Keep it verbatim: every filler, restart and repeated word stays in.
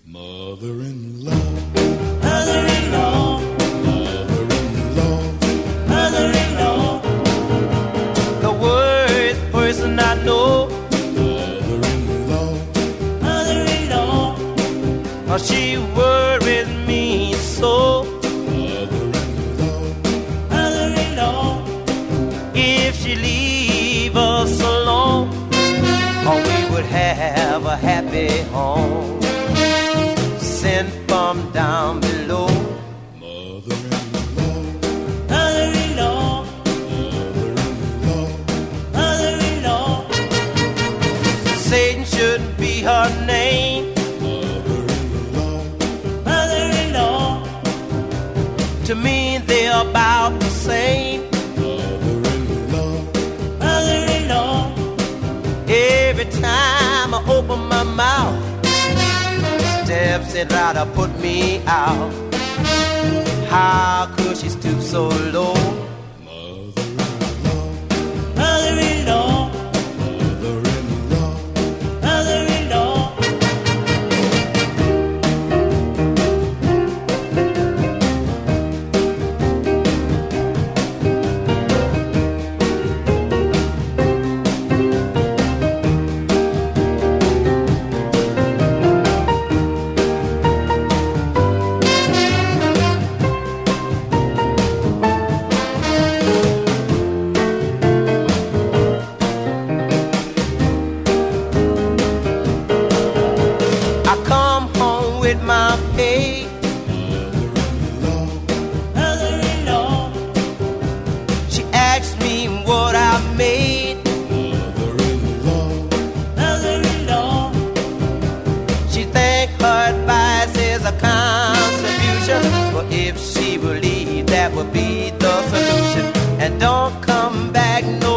Mother-in-law, mother-in-law, mother-in-law, mother-in-law, the worst person I know. Mother-in-law, mother-in-law, oh, she worries me so. Mother-in-law, mother-in-law, if she leave us alone, oh, we would have a happy home. Sent from down below. Mother-in-law, mother-in-law, mother-in-law, mother-in-law, Satan shouldn't be her name. Mother-in-law, mother-in-law, to me they're about the same. Mother-in-law, mother-in-law, every time I open my mouth, steps and try to put me out. How could she stoop so low? Mother-in-law, mother-in-law, mother-in-law, mother-in-law. If she will leave, that would be the solution. And don't come back no